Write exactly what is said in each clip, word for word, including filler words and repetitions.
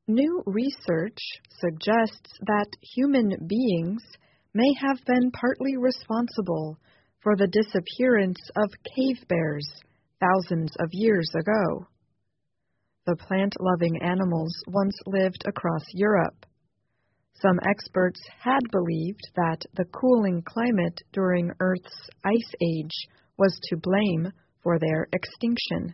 New research suggests that human beings may have been partly responsible for the disappearance of cave bears thousands of years ago. The plant-loving animals once lived across Europe. Some experts had believed that the cooling climate during Earth's ice age was to blame for their extinction.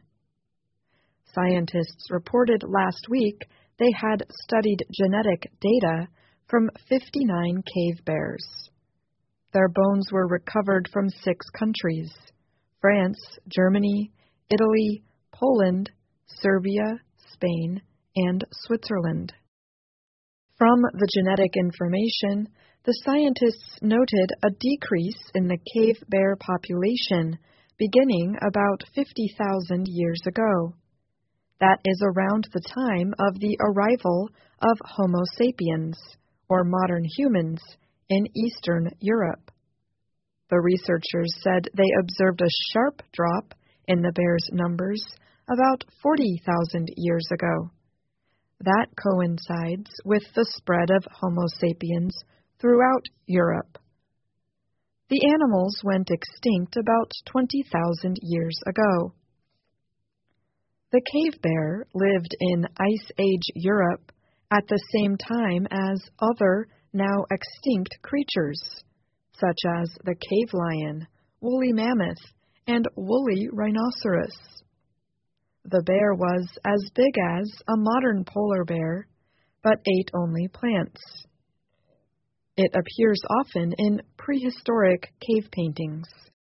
Scientists reported last week they had studied genetic data from fifty-nine cave bears. Their bones were recovered from six countries: France, Germany, Italy, Poland, Serbia, Spain, and Switzerland. From the genetic information, the scientists noted a decrease in the cave bear population beginning about fifty thousand years ago. That is around the time of the arrival of Homo sapiens, or modern humans, in Eastern Europe. The researchers said they observed a sharp drop in the bears' numbers about forty thousand years ago. That coincides with the spread of Homo sapiens throughout Europe. The animals went extinct about twenty thousand years ago. The cave bear lived in Ice Age Europe at the same time as other now extinct creatures, such as the cave lion, woolly mammoth, and woolly rhinoceros. The bear was as big as a modern polar bear, but ate only plants. It appears often in prehistoric cave paintings.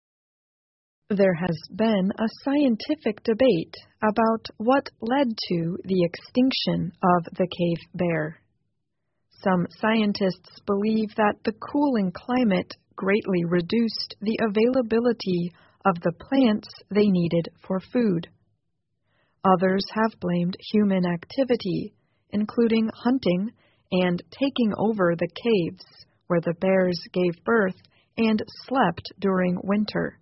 There has been a scientific debate about what led to the extinction of the cave bear. Some scientists believe that the cooling climate greatly reduced the availability of the plants they needed for food. Others have blamed human activity, including hunting and taking over the caves where the bears gave birth and slept during winter.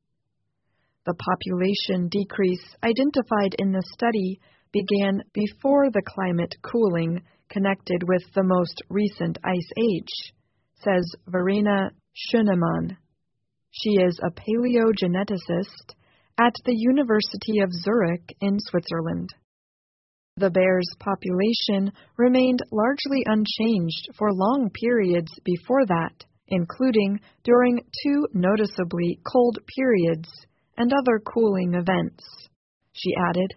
The population decrease identified in the study began before the climate cooling connected with the most recent ice age, says Verena Schönemann. She is a paleogeneticist at the University of Zurich in Switzerland. The bear's population remained largely unchanged for long periods before that, including during two noticeably cold periods and other cooling events. She added,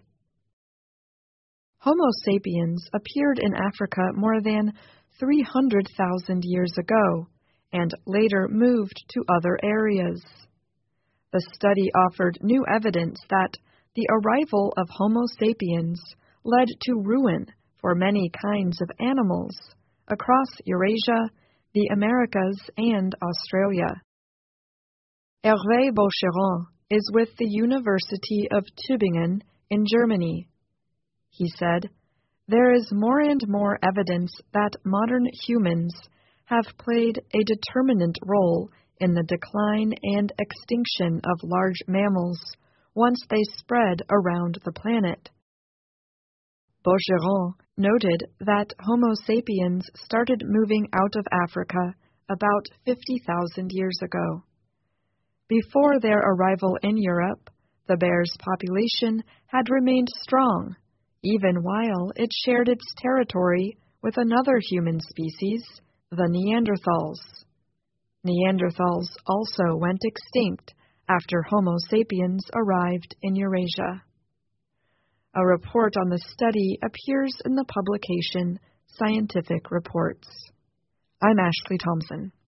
Homo sapiens appeared in Africa more than three hundred thousand years ago and later moved to other areas. The study offered new evidence that the arrival of Homo sapiens led to ruin for many kinds of animals across Eurasia, the Americas, and Australia. Hervé Bocheron is with the University of Tübingen in Germany. He said, there is more and more evidence that modern humans have played a determinant role in the decline and extinction of large mammals once they spread around the planet. Bocheron noted that Homo sapiens started moving out of Africa about fifty thousand years ago. Before their arrival in Europe, the bear's population had remained strong, even while it shared its territory with another human species, the Neanderthals. Neanderthals also went extinct after Homo sapiens arrived in Eurasia. A report on the study appears in the publication Scientific Reports. I'm Ashley Thompson.